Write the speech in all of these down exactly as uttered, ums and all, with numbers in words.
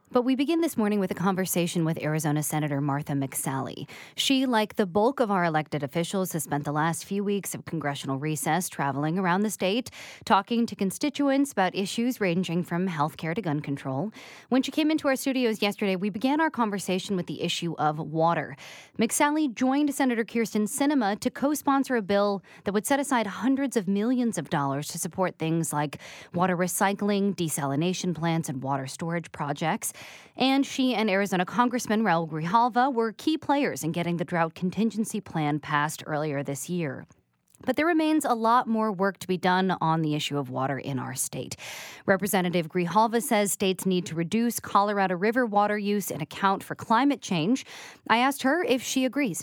But we begin this morning with a conversation with Arizona Senator Martha McSally. She, like the bulk of our elected officials, has spent the last few weeks of congressional recess traveling around the state, talking to constituents about issues ranging from health care to gun control. When she came into our studios yesterday, we began our conversation with the issue of water. McSally joined Senator Kyrsten Sinema to co-sponsor a bill that would set aside hundreds of millions of dollars to support things like water recycling, desalination plants, and water storage projects. And she and Arizona Congressman Raul Grijalva were key players in getting the drought contingency plan passed earlier this year. But there remains a lot more work to be done on the issue of water in our state. Representative Grijalva says states need to reduce Colorado River water use and account for climate change. I asked her if she agrees.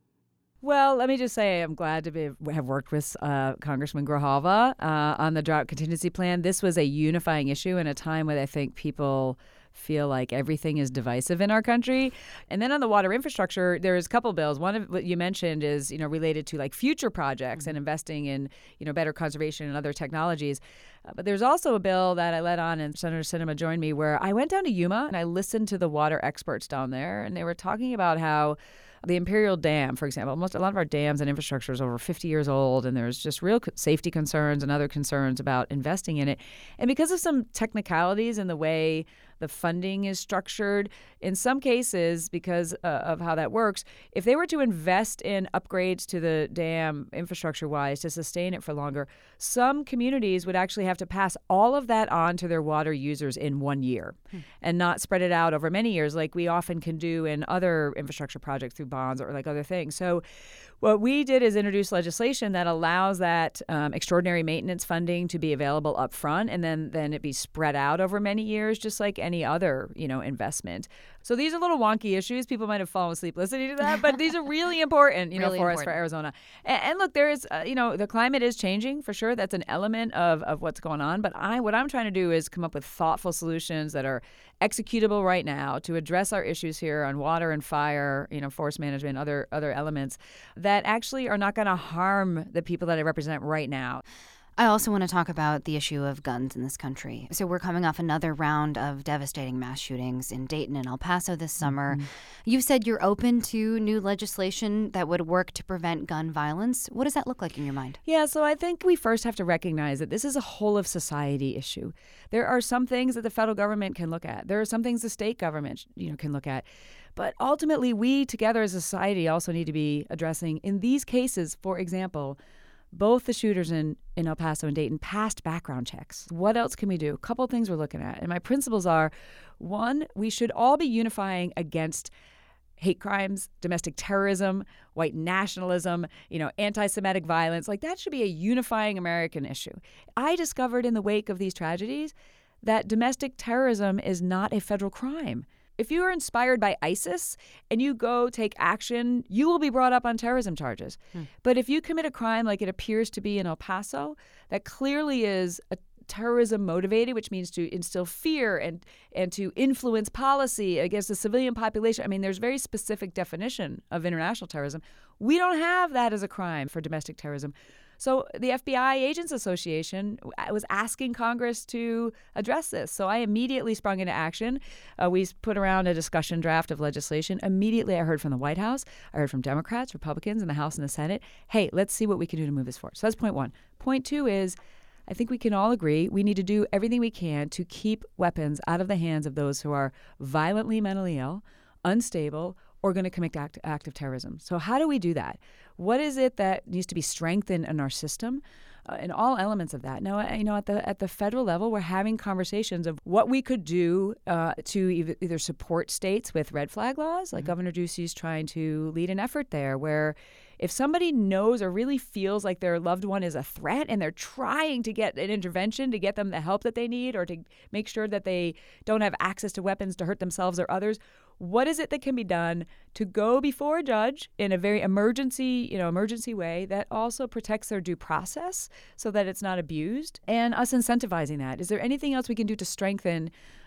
Well, let me just say I'm glad to be, have worked with uh, Congressman Grijalva uh, on the drought contingency plan. This was a unifying issue in a time when I think people feel like everything is divisive in our country. And then on the water infrastructure, there's a couple bills. One of what you mentioned is, you know, related to like future projects and investing in, you know, better conservation and other technologies. Uh, but there's also a bill that I led on, and Senator Sinema joined me, where I went down to Yuma and I listened to the water experts down there, and they were talking about how the Imperial Dam, for example, most a lot of our dams and infrastructure is over fifty years old, and there's just real safety concerns and other concerns about investing in it. And because of some technicalities in the way the funding is structured, in some cases, because uh, of how that works, if they were to invest in upgrades to the dam infrastructure-wise to sustain it for longer, some communities would actually have to pass all of that on to their water users in one year hmm. and not spread it out over many years like we often can do in other infrastructure projects through bonds or like other things. So what we did is introduce legislation that allows that um, extraordinary maintenance funding to be available up front, and then, then it be spread out over many years, just like any other, you know, investment. So these are little wonky issues. People might have fallen asleep listening to that, but these are really important, you know, really for important. us, for Arizona. And, and look, there is, uh, you know, the climate is changing for sure. That's an element of, of what's going on. But I, what I'm trying to do is come up with thoughtful solutions that are executable right now to address our issues here on water and fire, you know, forest management, other other elements that actually are not going to harm the people that I represent right now. I also want to talk about the issue of guns in this country. So we're coming off another round of devastating mass shootings in Dayton and El Paso this summer. Mm-hmm. You said you're open to new legislation that would work to prevent gun violence. What does that look like in your mind? Yeah, so I think we first have to recognize that this is a whole of society issue. There are some things that the federal government can look at. There are some things the state government, you know, can look at. But ultimately, we together as a society also need to be addressing, in these cases, for example, both the shooters in, in El Paso and Dayton passed background checks. What else can we do? A couple things we're looking at. And my principles are, one, we should all be unifying against hate crimes, domestic terrorism, white nationalism, you know, anti-Semitic violence. Like, that should be a unifying American issue. I discovered in the wake of these tragedies that domestic terrorism is not a federal crime. If you are inspired by ISIS and you go take action, you will be brought up on terrorism charges. Hmm. But if you commit a crime like it appears to be in El Paso, that clearly is a terrorism motivated, which means to instill fear and and to influence policy against the civilian population. I mean, there's very specific definition of international terrorism. We don't have that as a crime for domestic terrorism. So the F B I Agents Association was asking Congress to address this. So I immediately sprung into action. Uh, we put around a discussion draft of legislation. Immediately I heard from the White House. I heard from Democrats, Republicans in the House and the Senate. Hey, let's see what we can do to move this forward. So that's point one. Point two is, I think we can all agree we need to do everything we can to keep weapons out of the hands of those who are violently mentally ill, unstable, or going to commit act, act of terrorism. So how do we do that? What is it that needs to be strengthened in our system? Uh, in all elements of that. Now, you know, at the at the federal level, we're having conversations of what we could do uh, to either, either support states with red flag laws, like mm-hmm. Governor Ducey's trying to lead an effort there, where if somebody knows or really feels like their loved one is a threat and they're trying to get an intervention to get them the help that they need or to make sure that they don't have access to weapons to hurt themselves or others, what is it that can be done to go before a judge in a very emergency, you know, emergency way that also protects their due process so that it's not abused, and us incentivizing that? Is there anything else we can do to strengthen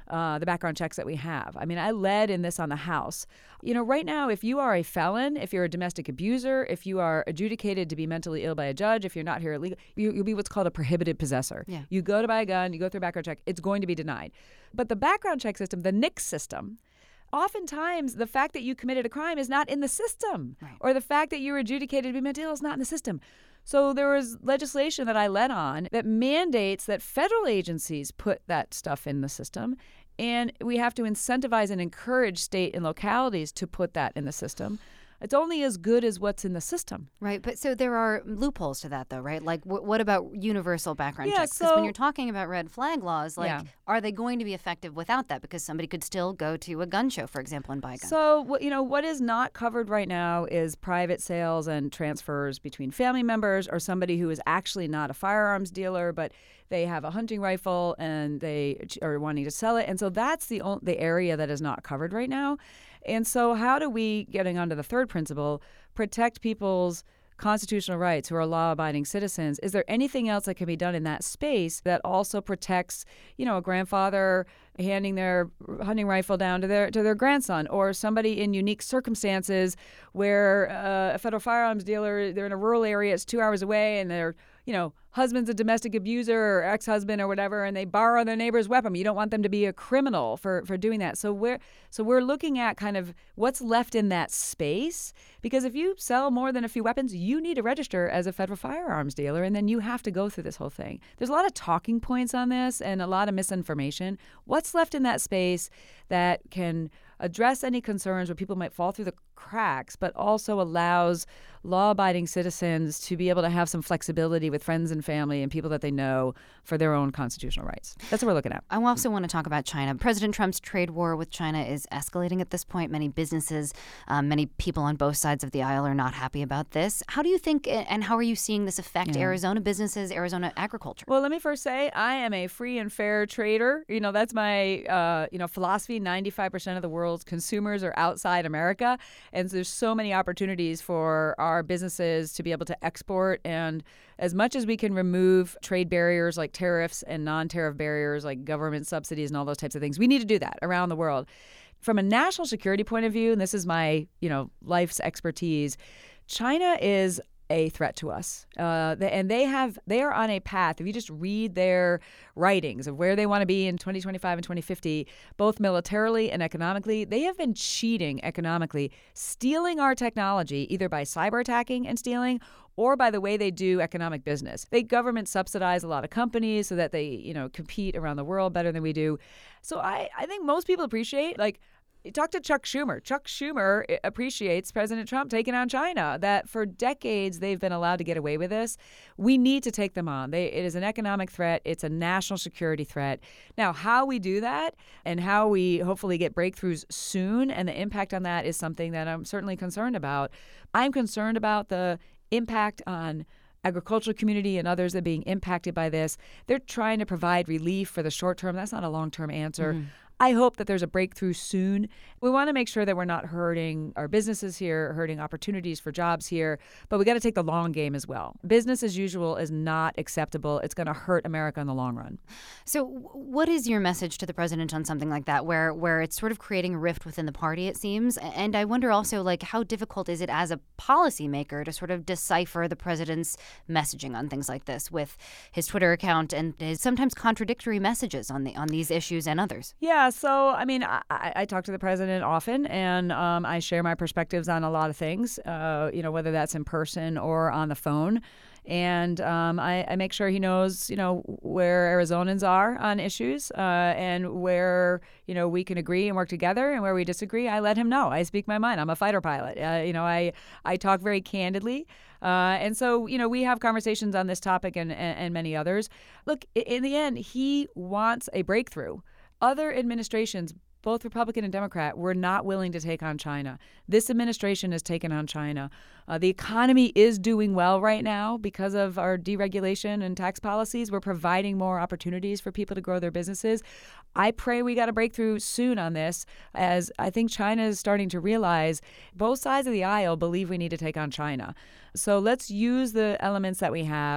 uh, the background checks that we have. I mean, I led in this on the House. You know, right now, if you are a felon, if you're a domestic abuser, if you are adjudicated to be mentally ill by a judge, if you're not here illegal, you, you'll be what's called a prohibited possessor. Yeah. You go to buy a gun, you go through a background check, it's going to be denied. But the background check system, the N I C S system, oftentimes the fact that you committed a crime is not in the system, right. or the fact that you were adjudicated to be mentally ill is not in the system. So there was legislation that I led on that mandates that federal agencies put that stuff in the system. And we have to incentivize and encourage state and localities to put that in the system. It's only as good as what's in the system. Right. But so there are loopholes to that, though, right? Like, w- what about universal background yeah, checks? Because so, when you're talking about red flag laws, like, yeah. are they going to be effective without that? Because somebody could still go to a gun show, for example, and buy a gun. So, you know, what is not covered right now is private sales and transfers between family members or somebody who is actually not a firearms dealer, but they have a hunting rifle and they are wanting to sell it. And so that's the only, the area that is not covered right now. And so how do we, getting onto the third principle, protect people's constitutional rights who are law-abiding citizens? Is there anything else that can be done in that space that also protects, you know, a grandfather handing their hunting rifle down to their to their grandson, or somebody in unique circumstances where uh, a federal firearms dealer, they're in a rural area, it's two hours away, and they're, you know, husband's a domestic abuser or ex-husband or whatever, and they borrow their neighbor's weapon. You don't want them to be a criminal for, for doing that. So we're so we're looking at kind of what's left in that space, because if you sell more than a few weapons, you need to register as a federal firearms dealer, and then you have to go through this whole thing. There's a lot of talking points on this and a lot of misinformation. What's left in that space that can address any concerns where people might fall through the cracks, but also allows law-abiding citizens to be able to have some flexibility with friends and family and people that they know for their own constitutional rights. That's what we're looking at. I also want to talk about China. President Trump's trade war with China is escalating at this point. Many businesses, um, many people on both sides of the aisle are not happy about this. How do you think, and how are you seeing this affect Yeah. Arizona businesses, Arizona agriculture? Well, let me first say I am a free and fair trader. You know, that's my uh, you know philosophy. ninety-five percent of the world's consumers are outside America. And so there's so many opportunities for our businesses to be able to export. And as much as we can remove trade barriers like tariffs and non-tariff barriers like government subsidies and all those types of things, we need to do that around the world. From a national security point of view, and this is my, you know, life's expertise, China is a threat to us. Uh, and they have they are on a path. If you just read their writings of where they want to be in twenty twenty-five and twenty fifty, both militarily and economically, they have been cheating economically, stealing our technology, either by cyber attacking and stealing, or by the way they do economic business. They government subsidize a lot of companies so that they, you know, compete around the world better than we do. So I, I think most people appreciate, like, talk to Chuck Schumer. Chuck Schumer appreciates President Trump taking on China, that for decades they've been allowed to get away with this. We need to take them on. They, it is an economic threat. It's a national security threat. Now, how we do that and how we hopefully get breakthroughs soon and the impact on that is something that I'm certainly concerned about. I'm concerned about the impact on agricultural community and others that are being impacted by this. They're trying to provide relief for the short term. That's not a long-term answer. Mm-hmm. I hope that there's a breakthrough soon. We want to make sure that we're not hurting our businesses here, hurting opportunities for jobs here, but we got to take the long game as well. Business as usual is not acceptable. It's going to hurt America in the long run. So what is your message to the president on something like that, where where it's sort of creating a rift within the party, it seems? And I wonder also, like, how difficult is it as a policymaker to sort of decipher the president's messaging on things like this with his Twitter account and his sometimes contradictory messages on the on these issues and others? Yeah. So, I mean, I, I talk to the president often, and um, I share my perspectives on a lot of things, uh, you know, whether that's in person or on the phone. And um, I, I make sure he knows, you know, where Arizonans are on issues uh, and where, you know, we can agree and work together, and where we disagree, I let him know. I speak my mind. I'm a fighter pilot. Uh, you know, I, I talk very candidly. Uh, and so, you know, we have conversations on this topic and, and, and many others. Look, in the end, he wants a breakthrough. Other administrations, both Republican and Democrat, were not willing to take on China. This administration has taken on China. Uh, the economy is doing well right now because of our deregulation and tax policies. We're providing more opportunities for people to grow their businesses. I pray we got a breakthrough soon on this, as I think China is starting to realize both sides of the aisle believe we need to take on China. So let's use the elements that we have.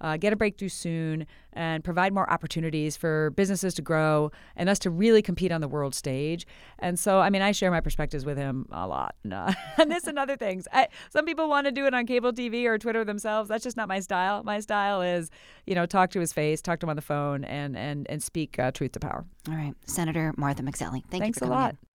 uh, get a breakthrough soon, and provide more opportunities for businesses to grow and us to really compete on the world stage. And so, I mean, I share my perspectives with him a lot. Uh, and this and other things. I, some people want to do it on cable T V or Twitter themselves. That's just not my style. My style is, you know, talk to his face, talk to him on the phone, and and and speak uh, truth to power. All right. Senator Martha McSally, thank Thanks you for a coming lot. in.